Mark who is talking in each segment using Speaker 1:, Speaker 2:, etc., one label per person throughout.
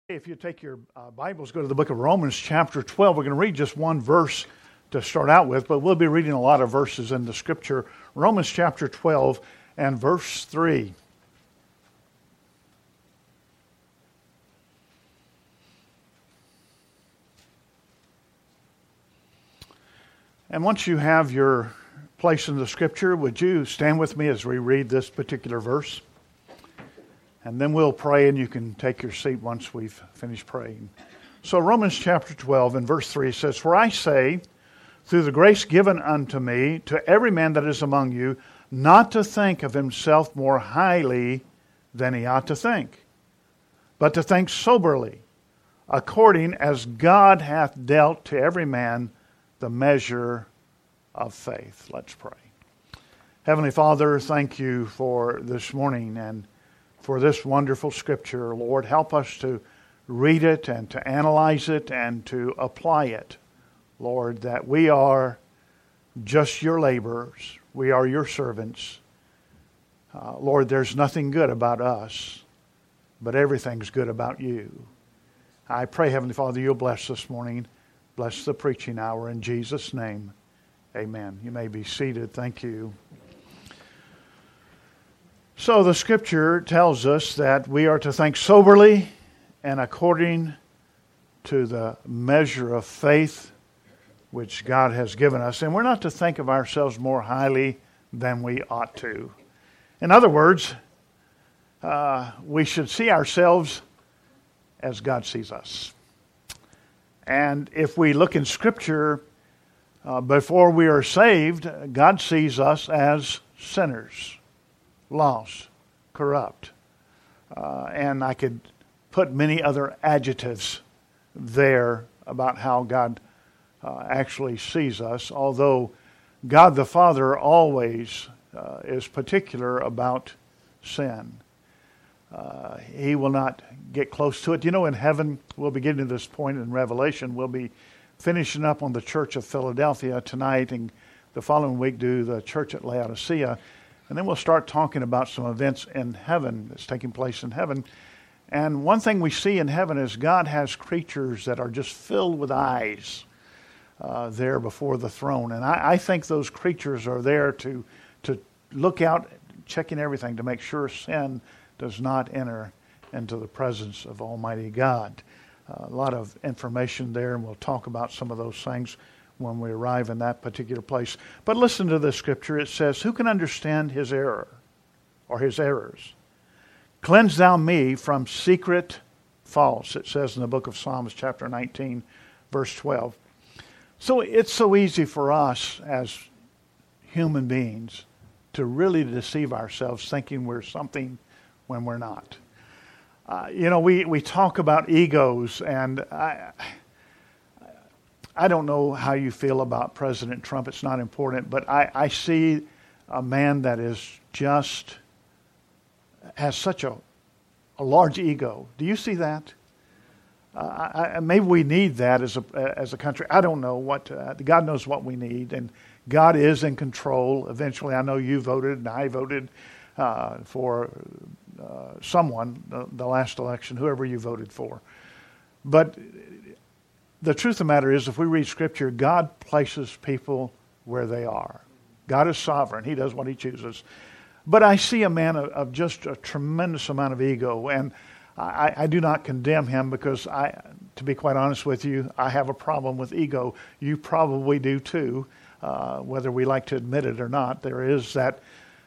Speaker 1: If you take your Bibles, go to the book of Romans chapter 12. We're going to read just one verse to start out with, but we'll be reading a lot of verses in the Scripture. Romans chapter 12 and verse 3. And once you have your place in the Scripture, would you stand with me as we read this particular verse? And then we'll pray, and you can take your seat once we've finished praying. So Romans chapter 12 and verse 3 says, "For I say, through the grace given unto me, to every man that is among you, not to think of himself more highly than he ought to think, but to think soberly, according as God hath dealt to every man the measure of faith." Let's pray. Heavenly Father, thank you for this morning and for this wonderful Scripture. Lord, help us to read it and to analyze it and to apply it. Lord, that we are just your laborers. We are your servants. Lord, there's nothing good about us, but everything's good about you. I pray, Heavenly Father, you'll bless this morning. Bless the preaching hour in Jesus' name. Amen. You may be seated. Thank you. So the Scripture tells us that we are to think soberly and according to the measure of faith which God has given us. And we're not to think of ourselves more highly than we ought to. In other words, we should see ourselves as God sees us. And if we look in Scripture, before we are saved, God sees us as sinners. Lost, corrupt. And I could put many other adjectives there about how God actually sees us, although God the Father always is particular about sin. He will not get close to it. You know, in heaven, we'll be getting to this point in Revelation, we'll be finishing up on the church of Philadelphia tonight, and the following week do the church at Laodicea. And then we'll start talking about some events in heaven that's taking place in heaven. And one thing we see in heaven is God has creatures that are just filled with eyes there before the throne. And I think those creatures are there to look out, checking everything to make sure sin does not enter into the presence of Almighty God. A lot of information there, and we'll talk about some of those things when we arrive in that particular place. But listen to the Scripture. It says, "Who can understand his error or his errors? Cleanse thou me from secret faults," it says in the book of Psalms chapter 19, verse 12. So it's so easy for us as human beings to really deceive ourselves thinking we're something when we're not. We talk about egos, and I don't know how you feel about President Trump. It's not important. But I see a man that has such a large ego. Do you see that? Maybe we need that as a country. I don't know what. God knows what we need. And God is in control. Eventually, I know you voted and I voted for someone, the last election, whoever you voted for. But the truth of the matter is, if we read Scripture, God places people where they are. God is sovereign. He does what He chooses. But I see a man of just a tremendous amount of ego, and I do not condemn him because, to be quite honest with you, I have a problem with ego. You probably do too, whether we like to admit it or not. There is that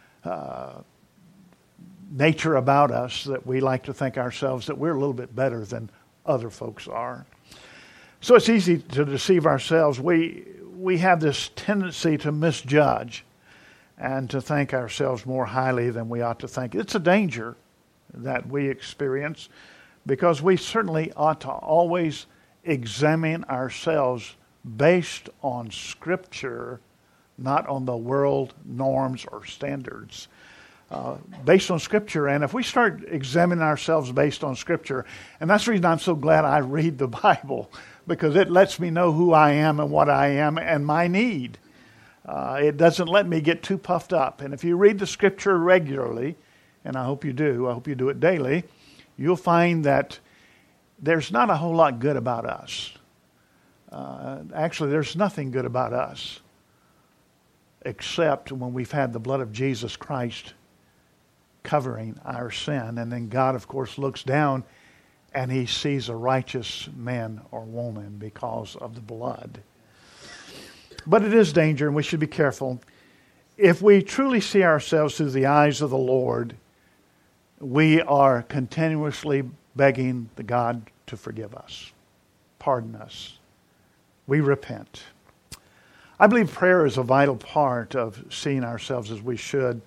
Speaker 1: nature about us that we like to think ourselves that we're a little bit better than other folks are. So it's easy to deceive ourselves. We have this tendency to misjudge and to think ourselves more highly than we ought to think. It's a danger that we experience because we certainly ought to always examine ourselves based on Scripture, not on the world norms or standards. Based on Scripture. And if we start examining ourselves based on Scripture, and that's the reason I'm so glad I read the Bible, because it lets me know who I am and what I am and my need. It doesn't let me get too puffed up. And if you read the Scripture regularly, and I hope you do it daily, you'll find that there's not a whole lot good about us. Actually, there's nothing good about us except when we've had the blood of Jesus Christ covering our sin. And then God, of course, looks down and He sees a righteous man or woman because of the blood. But it is danger, and we should be careful. If we truly see ourselves through the eyes of the Lord, we are continuously begging the God to forgive us, pardon us. We repent. I believe prayer is a vital part of seeing ourselves as we should.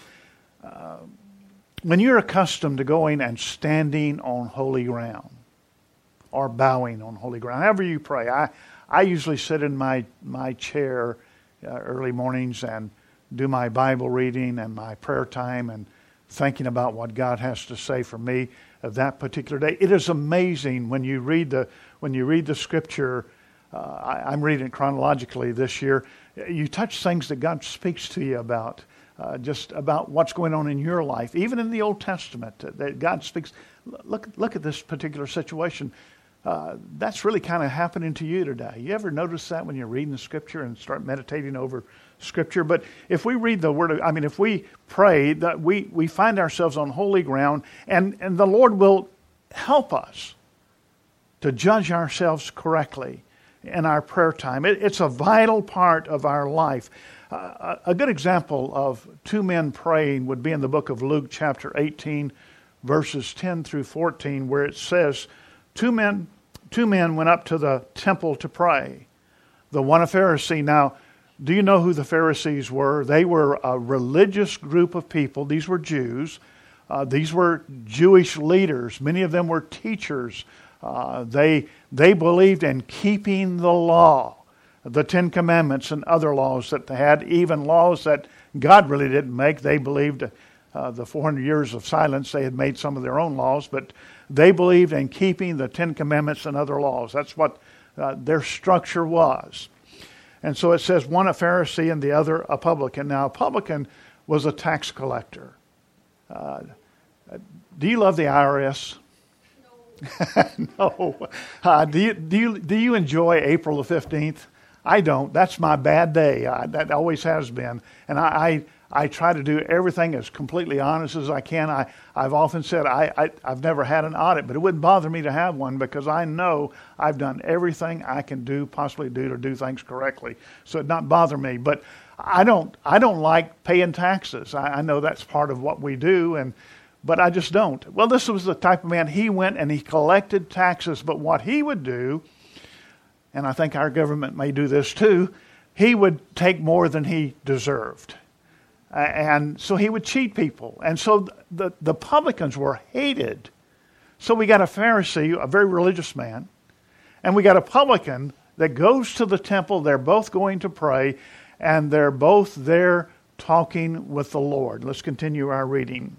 Speaker 1: When you're accustomed to going and standing on holy ground or bowing on holy ground, however you pray, I usually sit in my chair early mornings and do my Bible reading and my prayer time and thinking about what God has to say for me of that particular day. It is amazing when you read the Scripture. I'm reading it chronologically this year. You touch things that God speaks to you about, just about what's going on in your life. Even in the Old Testament, that God speaks. Look at this particular situation. That's really kind of happening to you today. You ever notice that when you're reading the Scripture and start meditating over Scripture? But if we read the Word, if we pray, that we find ourselves on holy ground, and the Lord will help us to judge ourselves correctly in our prayer time. It's a vital part of our life. A good example of two men praying would be in the book of Luke chapter 18, verses 10 through 14, where it says, Two men went up to the temple to pray. The one a Pharisee. Now, do you know who the Pharisees were? They were a religious group of people. These were Jews. These were Jewish leaders. Many of them were teachers. They believed in keeping the law, the Ten Commandments and other laws that they had, even laws that God really didn't make. They believed the 400 years of silence, they had made some of their own laws, but they believed in keeping the Ten Commandments and other laws. That's what their structure was. And so it says one a Pharisee and the other a publican. Now, a publican was a tax collector. Do you love the IRS? No. Do you enjoy April the 15th? I don't. That's my bad day. That always has been. And I try to do everything as completely honest as I can. I've often said I've never had an audit, but it wouldn't bother me to have one because I know I've done everything I can possibly do to do things correctly. So it'd not bother me. But I don't like paying taxes. I know that's part of what we do, but I just don't. Well, this was the type of man. He went and he collected taxes, but what he would do, and I think our government may do this too, he would take more than he deserved. And so he would cheat people. And so the publicans were hated. So we got a Pharisee, a very religious man, and we got a publican that goes to the temple. They're both going to pray, and they're both there talking with the Lord. Let's continue our reading.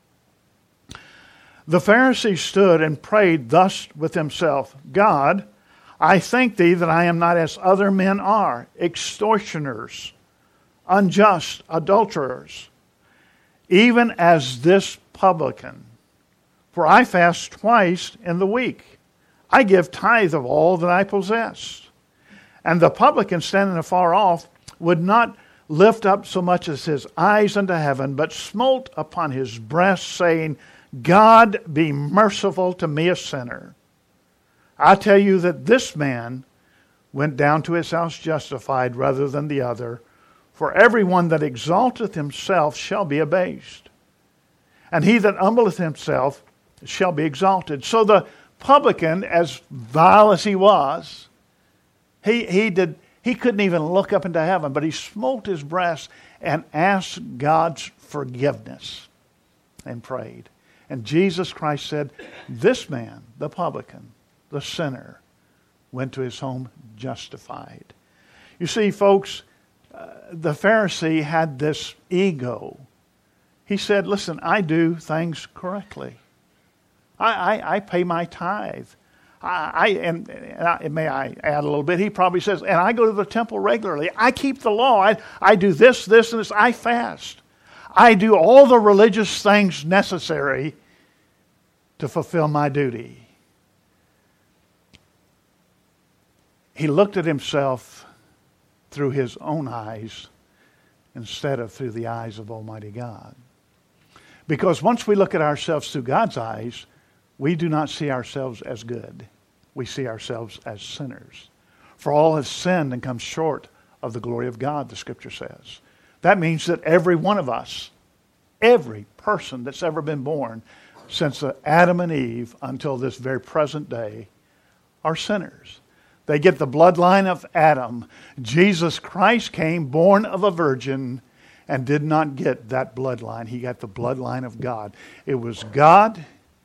Speaker 1: The Pharisee stood and prayed thus with himself, God, I thank thee that I am not as other men are, extortioners, unjust, adulterers, even as this publican. For I fast twice in the week. I give tithe of all that I possess. And the publican, standing afar off, would not lift up so much as his eyes unto heaven, but smote upon his breast, saying, God, be merciful to me, a sinner. I tell you that this man went down to his house justified rather than the other. For everyone that exalteth himself shall be abased, and he that humbleth himself shall be exalted. So the publican, as vile as he was, he couldn't even look up into heaven, but he smote his breast and asked God's forgiveness and prayed. And Jesus Christ said, this man, the publican, the sinner, went to his home justified. You see, folks, the Pharisee had this ego. He said, listen, I do things correctly. I pay my tithe. May I add a little bit? He probably says, and I go to the temple regularly. I keep the law. I do this, and this. I fast. I do all the religious things necessary to fulfill my duty. he looked at himself through his own eyes instead of through the eyes of Almighty God. Because once we look at ourselves through God's eyes, we do not see ourselves as good. We see ourselves as sinners. For all have sinned and come short of the glory of God, the Scripture says. That means that every one of us, every person that's ever been born since Adam and Eve until this very present day, are sinners. They get the bloodline of Adam. Jesus Christ came, born of a virgin, and did not get that bloodline. He got the bloodline of God. It was God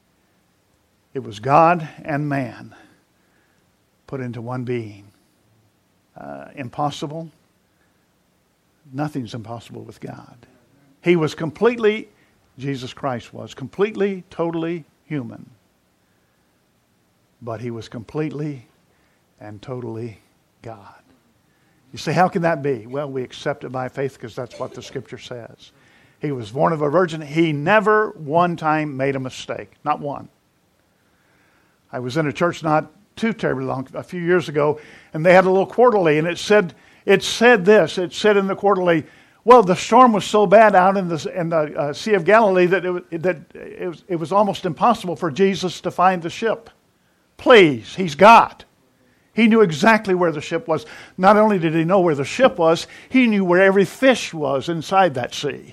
Speaker 1: and man put into one being. Impossible? Nothing's impossible with God. He was completely, Jesus Christ was, completely, totally human. But he was completely and totally God. You say, how can that be? Well, we accept it by faith because that's what the Scripture says. He was born of a virgin. He never one time made a mistake. Not one. I was in a church not too terribly long, a few years ago, and they had a little quarterly, and it said this. It said in the quarterly, well, the storm was so bad out in the Sea of Galilee that it was almost impossible for Jesus to find the ship. Please, he's God. He knew exactly where the ship was. Not only did he know where the ship was, he knew where every fish was inside that sea.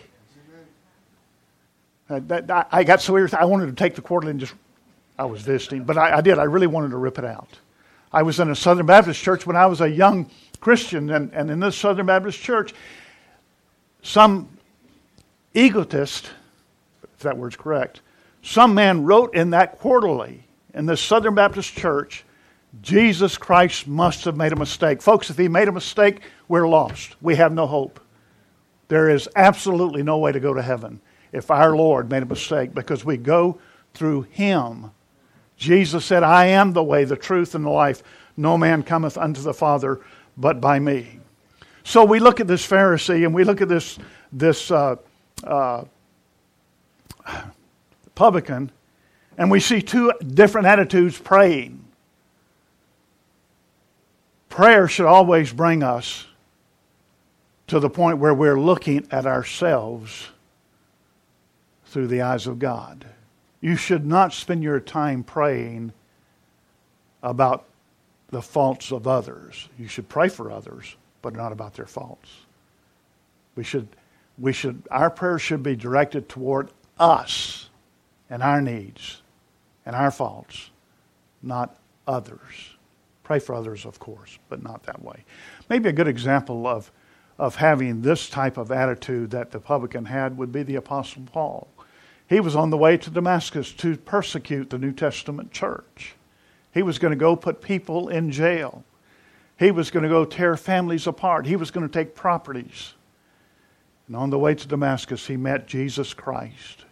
Speaker 1: I got so irritated. I wanted to take the quarterly and I was visiting, but I did. I really wanted to rip it out. I was in a Southern Baptist church when I was a young Christian, and in this Southern Baptist church, some egotist, if that word's correct, some man wrote in that quarterly in this Southern Baptist church, Jesus Christ must have made a mistake. Folks, if he made a mistake, we're lost. We have no hope. There is absolutely no way to go to heaven if our Lord made a mistake, because we go through him. Jesus said, I am the way, the truth, and the life. No man cometh unto the Father but by me. So we look at this Pharisee and we look at this publican, and we see two different attitudes praying. Prayer should always bring us to the point where we're looking at ourselves through the eyes of God. You should not spend your time praying about the faults of others. You should pray for others, but not about their faults. Our prayers should be directed toward us and our needs and our faults, not others. Pray for others, of course, but not that way. Maybe a good example of having this type of attitude that the publican had would be the Apostle Paul. He was on the way to Damascus to persecute the New Testament church. He was going to go put people in jail. He was going to go tear families apart. He was going to take properties. And on the way to Damascus, he met Jesus Christ.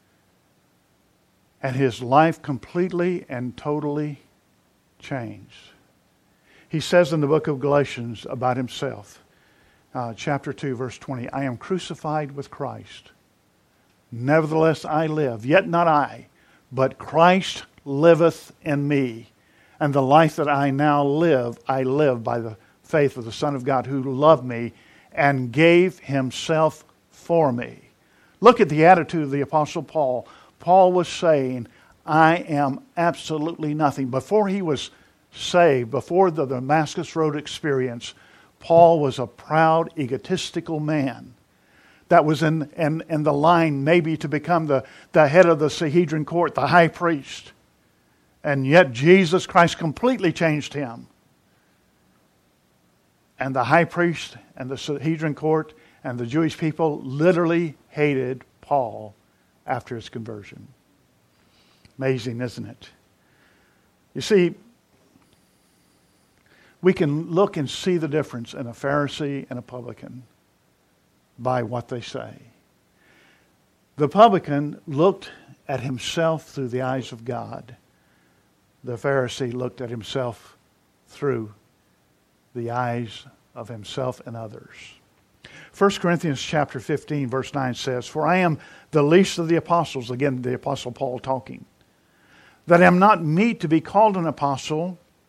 Speaker 1: And his life completely and totally changed. He says in the book of Galatians about himself, chapter 2, verse 20, I am crucified with Christ. Nevertheless I live, yet not I, but Christ liveth in me. And the life that I now live, I live by the faith of the Son of God who loved me and gave himself for me. Look at the attitude of the Apostle Paul. Paul was saying, I am absolutely nothing. Before he was saved, before the Damascus Road experience, Paul was a proud, egotistical man that was in the line maybe to become the head of the Sanhedrin court, the high priest. And yet Jesus Christ completely changed him. And the high priest and the Sanhedrin court and the Jewish people literally hated Paul after his conversion. Amazing, isn't it? You see, we can look and see the difference in a Pharisee and a publican by what they say. The publican looked at himself through the eyes of God. The Pharisee looked at himself through the eyes of himself and others. 1 Corinthians chapter 15, verse 9 says, For I am the least of the apostles, again the Apostle Paul talking, that am not meet to be called an apostle,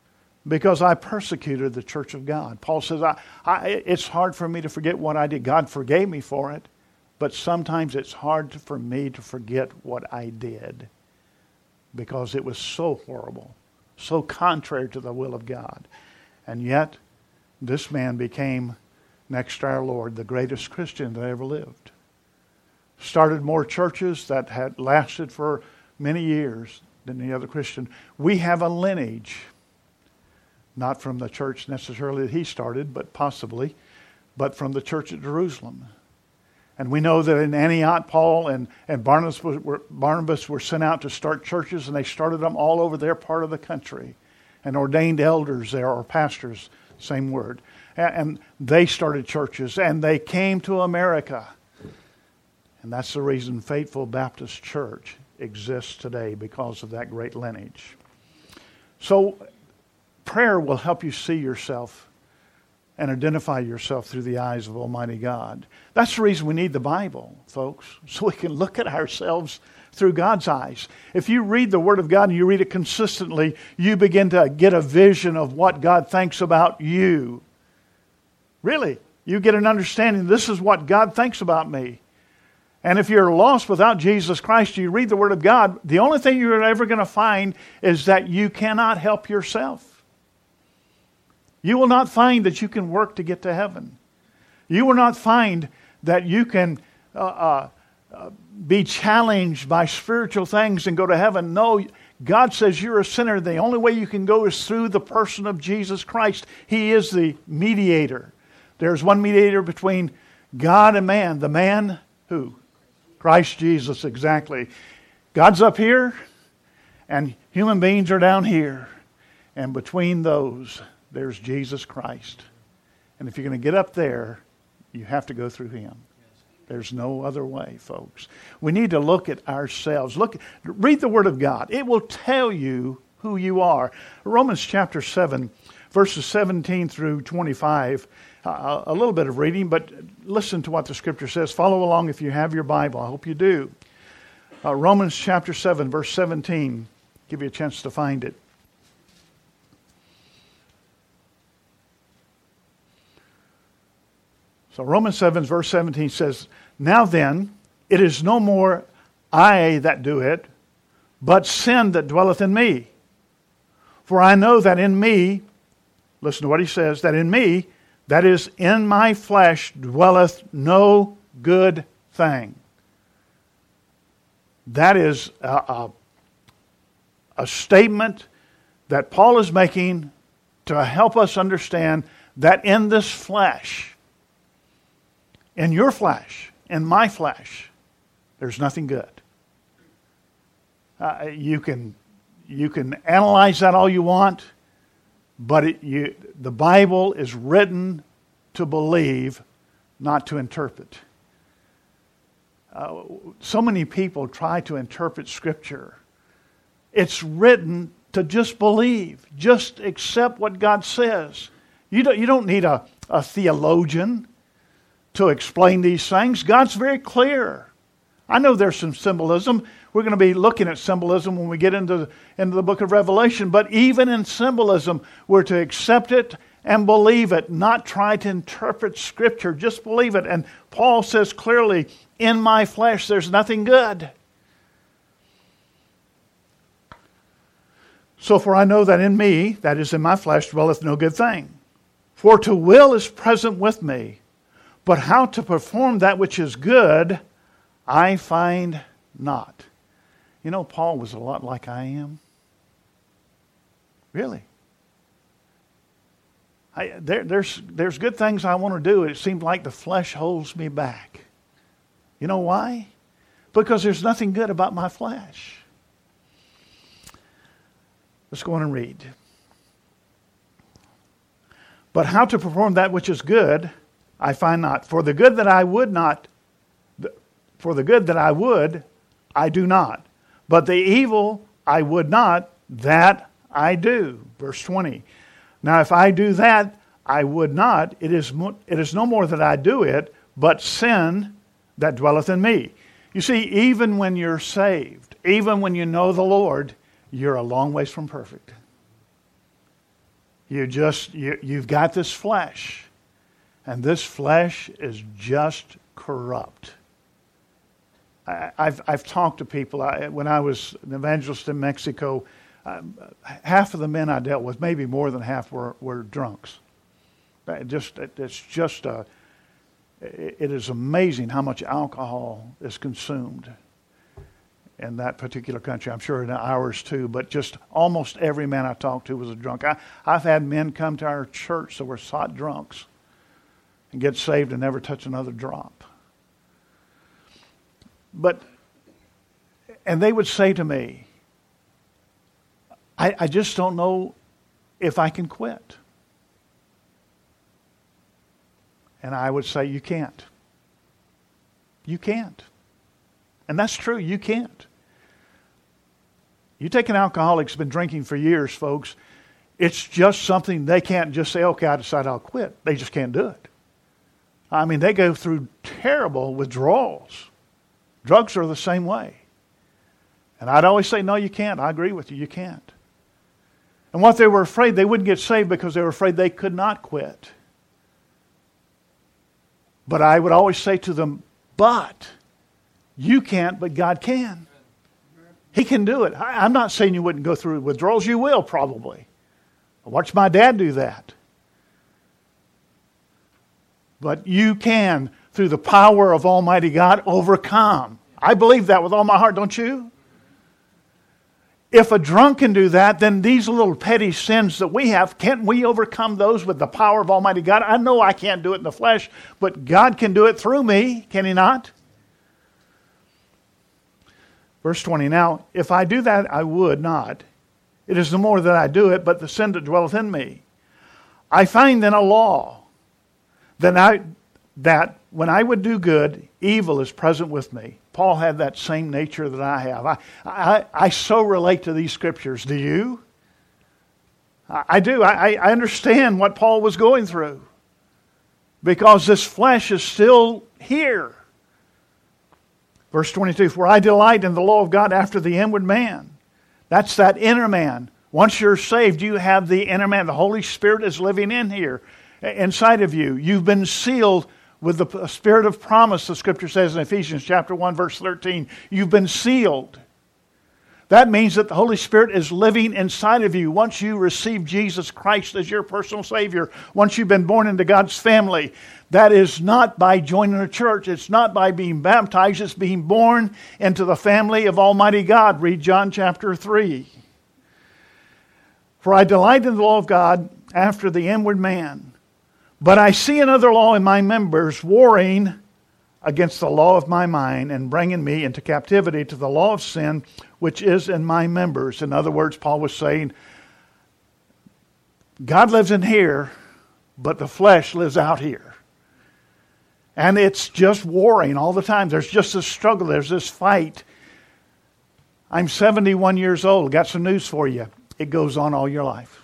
Speaker 1: because I persecuted the church of God. Paul says, it's hard for me to forget what I did. God forgave me for it, but sometimes it's hard for me to forget what I did because it was so horrible, so contrary to the will of God. And yet, this man became, next to our Lord, the greatest Christian that ever lived. Started more churches that had lasted for many years than any other Christian. We have a lineage, not from the church necessarily that he started, but possibly, but from the church at Jerusalem. And we know that in Antioch, Paul and Barnabas were sent out to start churches, and they started them all over their part of the country, and ordained elders there, or pastors, same word. And they started churches, and they came to America. And that's the reason Faithful Baptist Church exists today, because of that great lineage. So prayer will help you see yourself and identify yourself through the eyes of Almighty God. That's the reason we need the Bible, folks, so we can look at ourselves through God's eyes. If you read the Word of God and you read it consistently, you begin to get a vision of what God thinks about you. Really, you get an understanding, this is what God thinks about me. And if you're lost without Jesus Christ, you read the Word of God, the only thing you're ever going to find is that you cannot help yourself. You will not find that you can work to get to heaven. You will not find that you can be challenged by spiritual things and go to heaven. No, God says you're a sinner. The only way you can go is through the person of Jesus Christ. He is the mediator. There's one mediator between God and man. The man, who? Christ Jesus, exactly. God's up here, and human beings are down here. And between those, there's Jesus Christ. And if you're going to get up there, you have to go through Him. There's no other way, folks. We need to look at ourselves. Read the Word of God. It will tell you who you are. Romans chapter 7, verses 17 through 25. A little bit of reading, but listen to what the Scripture says. Follow along if you have your Bible. I hope you do. Romans chapter 7, verse 17. Give you a chance to find it. So Romans 7, verse 17 says, "Now then, it is no more I that do it, but sin that dwelleth in me. For I know that in me," listen to what he says, "that in me, that is, in my flesh, dwelleth no good thing." That is a statement that Paul is making to help us understand that in this flesh, in your flesh, in my flesh, there's nothing good. You can analyze that all you want, but the Bible is written to believe, not to interpret. So many people try to interpret Scripture. It's written to just believe, just accept what God says. You don't need a theologian to explain these things. God's very clear. I know there's some symbolism. We're going to be looking at symbolism when we get into the book of Revelation. But even in symbolism, we're to accept it and believe it, not try to interpret Scripture. Just believe it. And Paul says clearly, in my flesh there's nothing good. So for I know that in me, that is in my flesh, dwelleth no good thing. For to will is present with me, but how to perform that which is good, I find not. You know, Paul was a lot like I am. Really. There's good things I want to do. It seems like the flesh holds me back. You know why? Because there's nothing good about my flesh. Let's go on and read. But how to perform that which is good, I find not. For the good that I would, I do not. But the evil I would not, that I do. Verse 20. Now if I do that, I would not, it is no more that I do it, but sin that dwelleth in me. You see, even when you're saved, even when you know the Lord, you're a long ways from perfect. You've got this flesh, and this flesh is just corrupt. I've talked to people. When I was an evangelist in Mexico, half of the men I dealt with, maybe more than half, were drunks. It is amazing how much alcohol is consumed in that particular country. I'm sure in ours too, but just almost every man I talked to was a drunk. I've had men come to our church that were hot drunks and get saved and never touch another drop. And they would say to me, I just don't know if I can quit. And I would say, you can't. You can't. And that's true, you can't. You take an alcoholic who's been drinking for years, folks, it's just something they can't just say, okay, I decide I'll quit. They just can't do it. I mean, they go through terrible withdrawals. Drugs are the same way. And I'd always say, no, you can't. I agree with you, you can't. And what they were afraid, they wouldn't get saved because they were afraid they could not quit. But I would always say to them, but you can't, but God can. He can do it. I'm not saying you wouldn't go through withdrawals. You will probably. I watched my dad do that. But you can, through the power of Almighty God, overcome. I believe that with all my heart, don't you? If a drunk can do that, then these little petty sins that we have, can't we overcome those with the power of Almighty God? I know I can't do it in the flesh, but God can do it through me, can He not? Verse 20, now, if I do that, I would not. It is the more that I do it, but the sin that dwelleth in me. I find then a law, that when I would do good, evil is present with me. Paul had that same nature that I have. I so relate to these scriptures. Do you? I do. I understand what Paul was going through. Because this flesh is still here. Verse 22, for I delight in the law of God after the inward man. That's that inner man. Once you're saved, you have the inner man. The Holy Spirit is living in here, inside of you. You've been sealed with the spirit of promise, the Scripture says in Ephesians chapter 1, verse 13. You've been sealed. That means that the Holy Spirit is living inside of you. Once you receive Jesus Christ as your personal Savior, once you've been born into God's family, that is not by joining a church. It's not by being baptized. It's being born into the family of Almighty God. Read John chapter 3. For I delight in the law of God after the inward man. But I see another law in my members, warring against the law of my mind and bringing me into captivity to the law of sin, which is in my members. In other words, Paul was saying, God lives in here, but the flesh lives out here. And it's just warring all the time. There's just this struggle. There's this fight. I'm 71 years old. Got some news for you. It goes on all your life.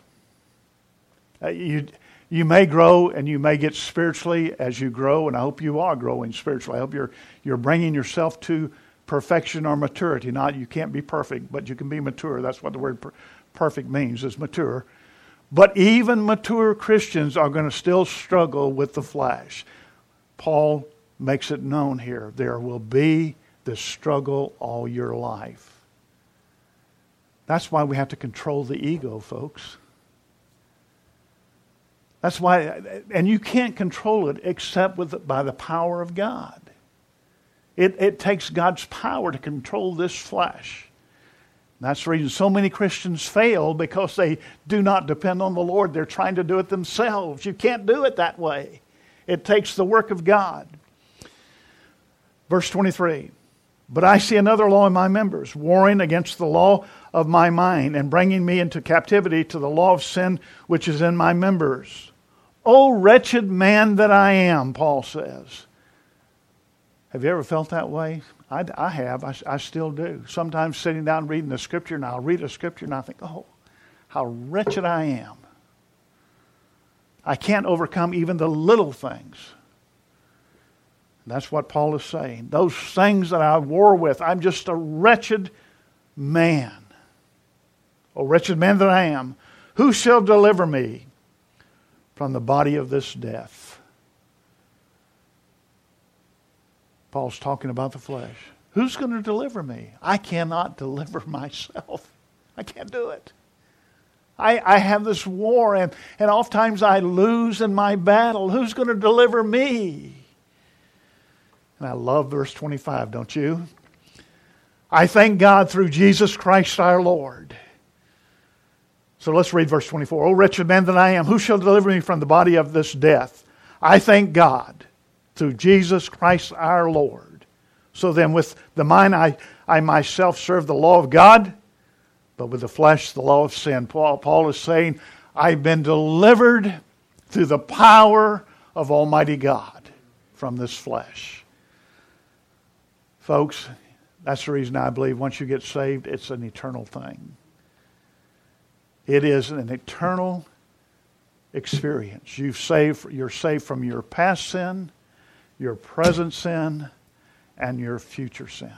Speaker 1: You may grow and you may get spiritually as you grow, and I hope you are growing spiritually. I hope you're bringing yourself to perfection or maturity. Not you can't be perfect, but you can be mature. That's what the word perfect means, is mature. But even mature Christians are going to still struggle with the flesh. Paul makes it known here. There will be this struggle all your life. That's why we have to control the ego, folks. That's why, and you can't control it except by the power of God. It takes God's power to control this flesh. And that's the reason so many Christians fail, because they do not depend on the Lord. They're trying to do it themselves. You can't do it that way. It takes the work of God. Verse 23, but I see another law in my members, warring against the law of my mind and bringing me into captivity to the law of sin which is in my members. O wretched man that I am, Paul says. Have you ever felt that way? I have. I still do. Sometimes sitting down reading the Scripture, and I'll read a Scripture and I think, oh, how wretched I am. I can't overcome even the little things. And that's what Paul is saying. Those things that I war with, I'm just a wretched man. O wretched man that I am, who shall deliver me from the body of this death. Paul's talking about the flesh. Who's going to deliver me? I cannot deliver myself. I can't do it. I have this war, and oftentimes I lose in my battle. Who's going to deliver me? And I love verse 25, don't you? I thank God through Jesus Christ our Lord. So let's read verse 24. O wretched man that I am, who shall deliver me from the body of this death? I thank God through Jesus Christ our Lord. So then with the mind I myself serve the law of God, but with the flesh the law of sin. Paul is saying, I've been delivered through the power of Almighty God from this flesh. Folks, that's the reason I believe once you get saved, it's an eternal thing. It is an eternal experience. You're saved from your past sin, your present sin, and your future sin.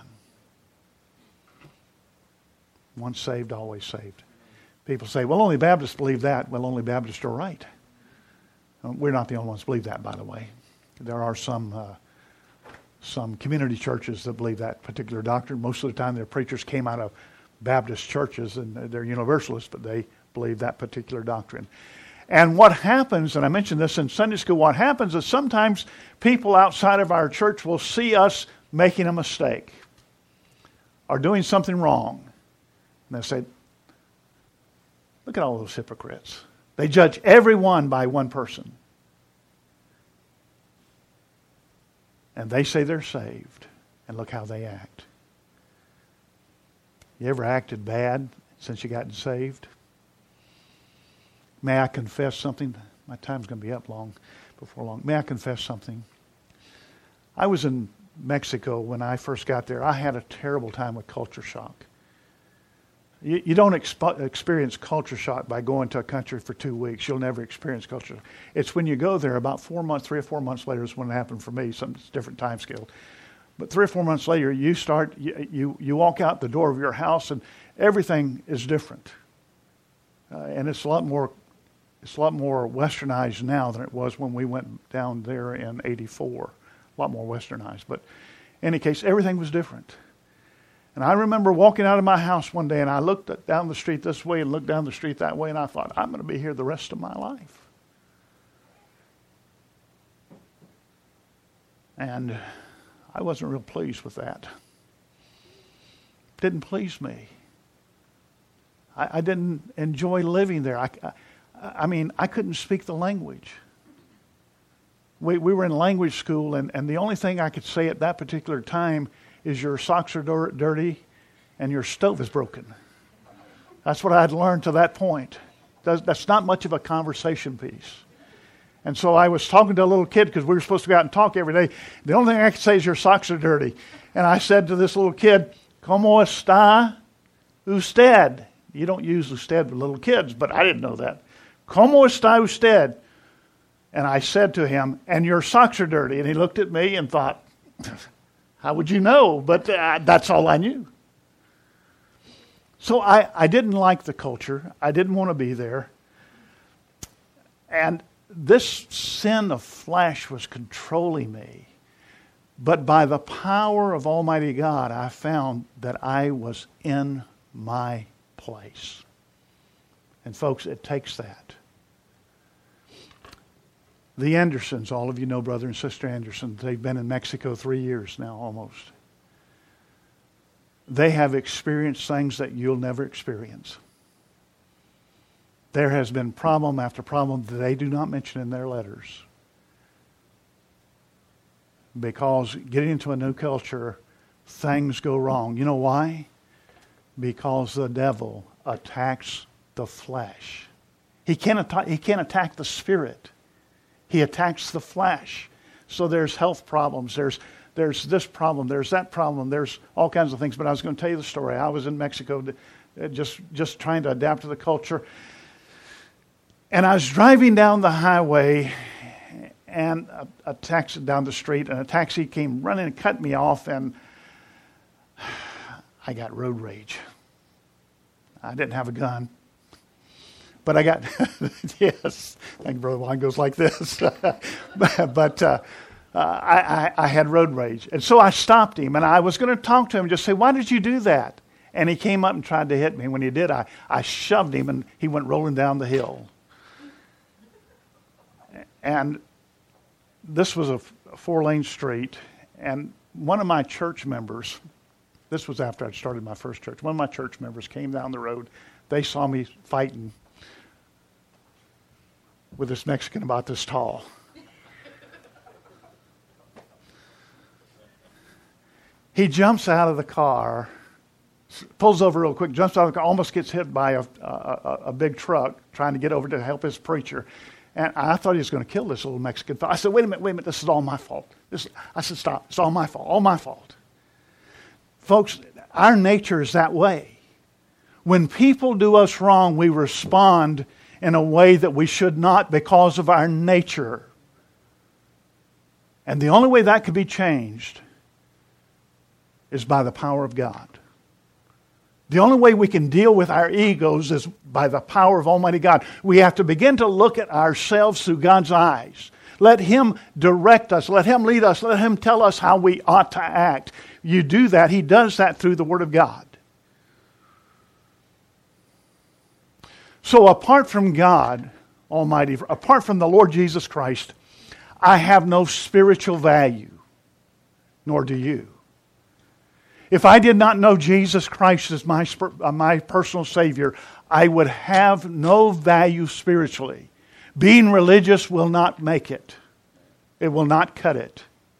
Speaker 1: Once saved, always saved. People say, well, only Baptists believe that. Well, only Baptists are right. We're not the only ones who believe that, by the way. There are some community churches that believe that particular doctrine. Most of the time their preachers came out of Baptist churches, and they're universalists, but they believe that particular doctrine. And what happens, and I mentioned this in Sunday school, what happens is sometimes people outside of our church will see us making a mistake or doing something wrong. And they say, look at all those hypocrites. They judge everyone by one person. And they say they're saved. And look how they act. You ever acted bad since you got saved? May I confess something? My time's going to be up before long. May I confess something? I was in Mexico when I first got there. I had a terrible time with culture shock. You don't experience culture shock by going to a country for 2 weeks. You'll never experience culture shock. It's when you go there about 3 or 4 months later is when it happened for me. Some different time scale. But 3 or 4 months later, you walk out the door of your house and everything is different. And it's a lot more westernized now than it was when we went down there in '84. A lot more westernized. But in any case, everything was different. And I remember walking out of my house one day and I looked down the street this way and looked down the street that way and I thought, I'm going to be here the rest of my life. And I wasn't real pleased with that. Didn't please me. I didn't enjoy living there. I mean, I couldn't speak the language. We were in language school, and the only thing I could say at that particular time is your socks are dirty and your stove is broken. That's what I had learned to that point. That's not much of a conversation piece. And so I was talking to a little kid because we were supposed to go out and talk every day. The only thing I could say is your socks are dirty. And I said to this little kid, ¿Cómo está usted? You don't use usted with little kids, but I didn't know that. ¿Cómo está usted? And I said to him, and your socks are dirty. And he looked at me and thought, how would you know? But that's all I knew. So I didn't like the culture. I didn't want to be there. And this sin of flesh was controlling me. But by the power of Almighty God, I found that I was in my place. And folks, it takes that. The Andersons, all of you know Brother and Sister Anderson. They've been in Mexico 3 years now almost. They have experienced things that you'll never experience. There has been problem after problem that they do not mention in their letters. Because getting into a new culture, things go wrong. You know why? Because the devil attacks the flesh. He can't attack the spirit. He attacks the flesh. So there's health problems. There's this problem. There's that problem. There's all kinds of things. But I was going to tell you the story. I was in Mexico just trying to adapt to the culture. And I was driving down the highway and a taxi down the street. And a taxi came running and cut me off. And I got road rage. I didn't have a gun. But I got, yes, thank you, Brother Juan goes like this. but I had road rage. And so I stopped him, and I was going to talk to him and just say, why did you do that? And he came up and tried to hit me. When he did, I shoved him, and he went rolling down the hill. And this was a 4-lane street, and one of my church members, this was after I'd started my first church, one of my church members came down the road. They saw me fighting with this Mexican about this tall. He jumps out of the car, pulls over real quick, jumps out of the car, almost gets hit by a big truck trying to get over to help his preacher. And I thought he was going to kill this little Mexican fellow. I said, wait a minute, this is all my fault. I said, stop, it's all my fault. Folks, our nature is that way. When people do us wrong, we respond in a way that we should not because of our nature. And the only way that could be changed is by the power of God. The only way we can deal with our egos is by the power of Almighty God. We have to begin to look at ourselves through God's eyes. Let Him direct us. Let Him lead us. Let Him tell us how we ought to act. You do that. He does that through the Word of God. So apart from God Almighty, apart from the Lord Jesus Christ, I have no spiritual value, nor do you. If I did not know Jesus Christ as my personal Savior, I would have no value spiritually. Being religious will not make it. It will not cut it.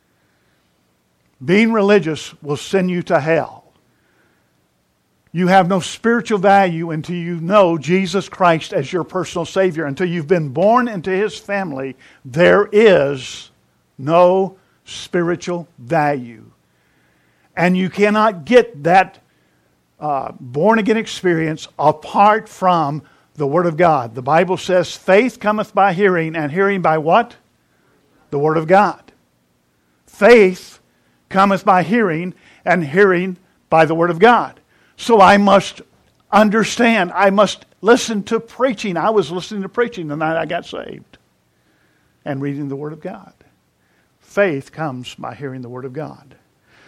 Speaker 1: Being religious will send you to hell. You have no spiritual value until you know Jesus Christ as your personal Savior. Until you've been born into His family, there is no spiritual value. And you cannot get that born-again experience apart from the Word of God. The Bible says, faith cometh by hearing, and hearing by what? The Word of God. Faith cometh by hearing, and hearing by the Word of God. So I must understand. I must listen to preaching. I was listening to preaching the night I got saved and reading the Word of God. Faith comes by hearing the Word of God.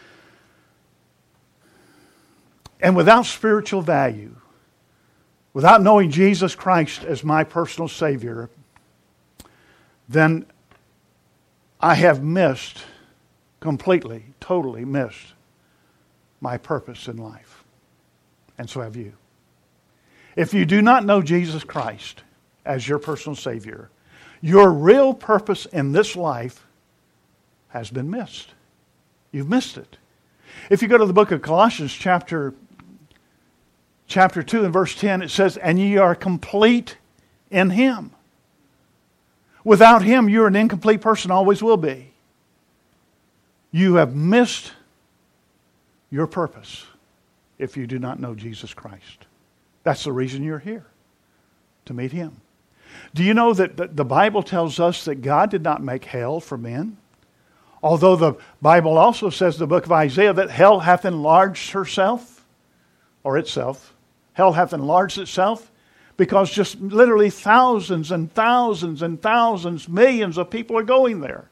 Speaker 1: And without spiritual value, without knowing Jesus Christ as my personal Savior, then I have missed, completely, totally missed my purpose in life. And so have you. If you do not know Jesus Christ as your personal Savior, your real purpose in this life has been missed. You've missed it. If you go to the book of Colossians chapter 2 and verse 10, it says, and ye are complete in Him. Without Him, you're an incomplete person, always will be. You have missed your purpose if you do not know Jesus Christ. That's the reason you're here, to meet Him. Do you know that the Bible tells us that God did not make hell for men? Although the Bible also says in the book of Isaiah that hell hath enlarged herself, or itself. Hell hath enlarged itself because just literally thousands and thousands and thousands, millions of people are going there.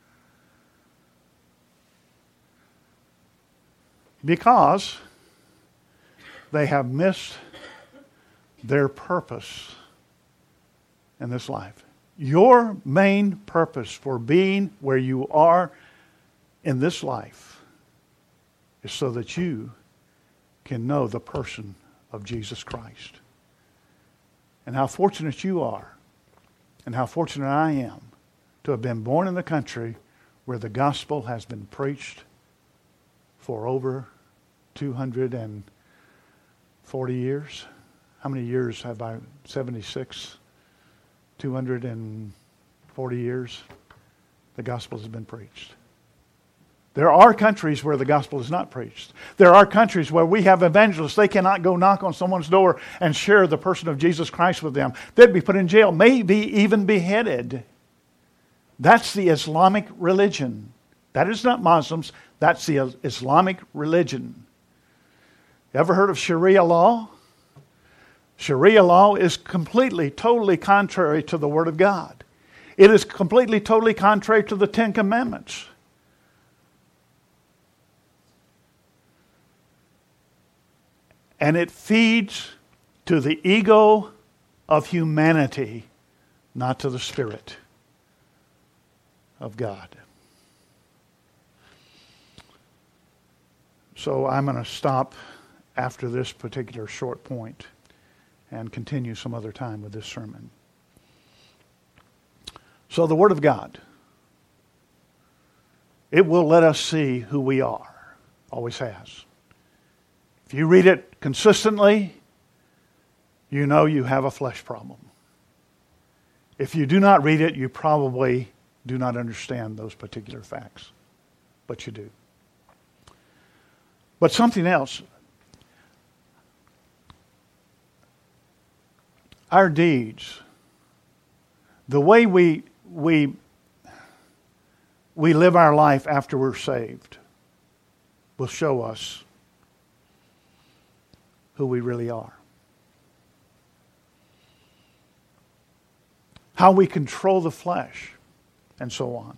Speaker 1: Because they have missed their purpose in this life. Your main purpose for being where you are in this life is so that you can know the person of Jesus Christ. And how fortunate you are, and how fortunate I am to have been born in the country where the gospel has been preached for over 240 years. How many years have I? 76? 240 years the gospel has been preached. There are countries where the gospel is not preached. There are countries where we have evangelists. They cannot go knock on someone's door and share the person of Jesus Christ with them. They'd be put in jail, maybe even beheaded. That's the Islamic religion. That is not Muslims. That's the Islamic religion. You ever heard of Sharia law? Sharia law is completely, totally contrary to the Word of God. It is completely, totally contrary to the Ten Commandments. And it feeds to the ego of humanity, not to the Spirit of God. So I'm going to stop after this particular short point and continue some other time with this sermon. So the Word of God, it will let us see who we are. Always has. If you read it consistently, you know you have a flesh problem. If you do not read it, you probably do not understand those particular facts. But you do. But something else. Our deeds, the way we live our life after we're saved, will show us who we really are. How we control the flesh, and so on.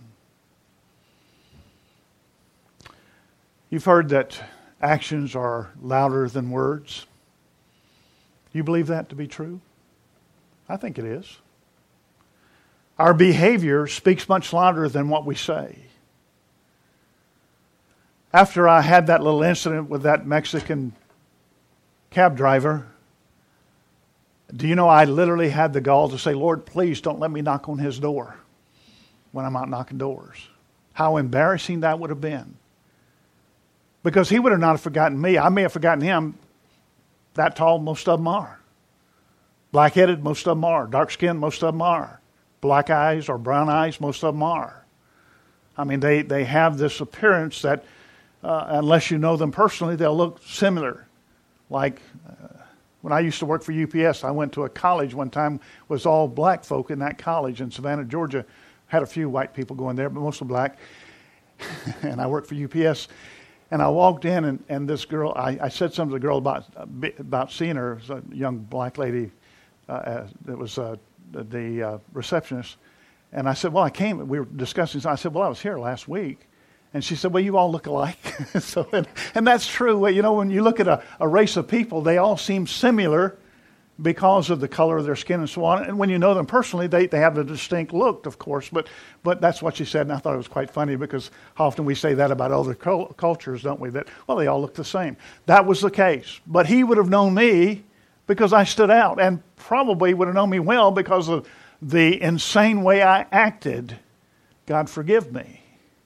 Speaker 1: You've heard that actions are louder than words. You believe that to be true? I think it is. Our behavior speaks much louder than what we say. After I had that little incident with that Mexican cab driver, do you know I literally had the gall to say, Lord, please don't let me knock on his door when I'm out knocking doors. How embarrassing that would have been. Because he would have not forgotten me. I may have forgotten him. That tall, most of them are. Black-headed, most of them are. Dark-skinned, most of them are. Black eyes or brown eyes, most of them are. I mean, they have this appearance that, unless you know them personally, they'll look similar. Like when I used to work for UPS, I went to a college one time, was all black folk in that college in Savannah, Georgia. Had a few white people going there, but mostly black. And I worked for UPS. And I walked in, and this girl, I said something to the girl about seeing her. It was a young black lady. It was the receptionist. And I said, well, I came. We were discussing. So I said, well, I was here last week. And she said, well, you all look alike. And that's true. You know, when you look at a race of people, they all seem similar because of the color of their skin and so on. And when you know them personally, they have a distinct look, of course. But that's what she said, and I thought it was quite funny because how often we say that about other cultures, don't we? That, well, they all look the same. That was the case. But he would have known me because I stood out, and probably would have known me well because of the insane way I acted. God forgive me.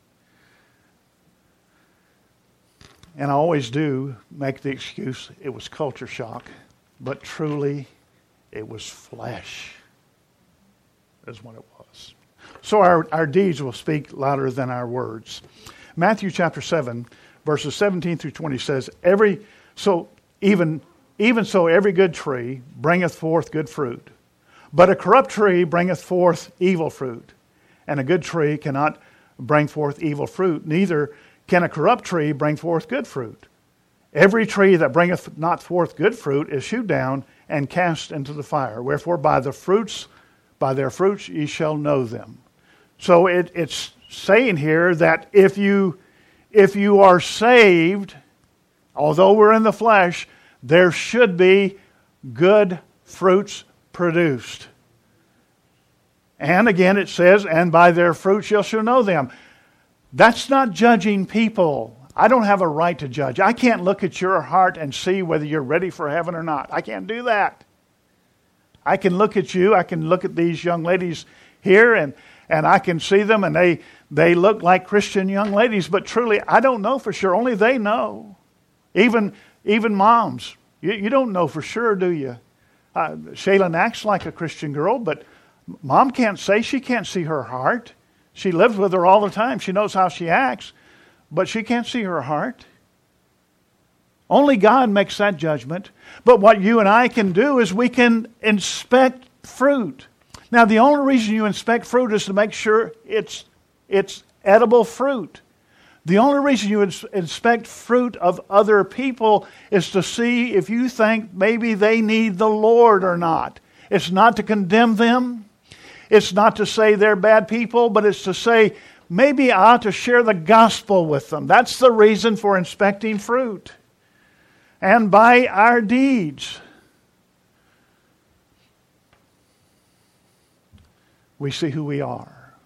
Speaker 1: And I always do make the excuse, it was culture shock. But truly, it was flesh, is what it was. So our deeds will speak louder than our words. Matthew chapter 7, verses 17 through 20 says, even so every good tree bringeth forth good fruit. But a corrupt tree bringeth forth evil fruit. And a good tree cannot bring forth evil fruit, neither can a corrupt tree bring forth good fruit. Every tree that bringeth not forth good fruit is hewed down and cast into the fire. Wherefore by their fruits ye shall know them. So it's saying here that if you are saved, although we're in the flesh, there should be good fruits produced. And again it says, and by their fruits ye shall know them. That's not judging people. I don't have a right to judge. I can't look at your heart and see whether you're ready for heaven or not. I can't do that. I can look at you. I can look at these young ladies here and I can see them and they look like Christian young ladies. But truly, I don't know for sure. Only they know. Even moms. You don't know for sure, do you? Shaylin acts like a Christian girl, but mom can't say. She can't see her heart. She lives with her all the time. She knows how she acts. But she can't see her heart. Only God makes that judgment. But what you and I can do is we can inspect fruit. Now, the only reason you inspect fruit is to make sure it's edible fruit. The only reason you inspect fruit of other people is to see if you think maybe they need the Lord or not. It's not to condemn them. It's not to say they're bad people, but it's to say, maybe I ought to share the gospel with them. That's the reason for inspecting fruit. And by our deeds, we see who we are.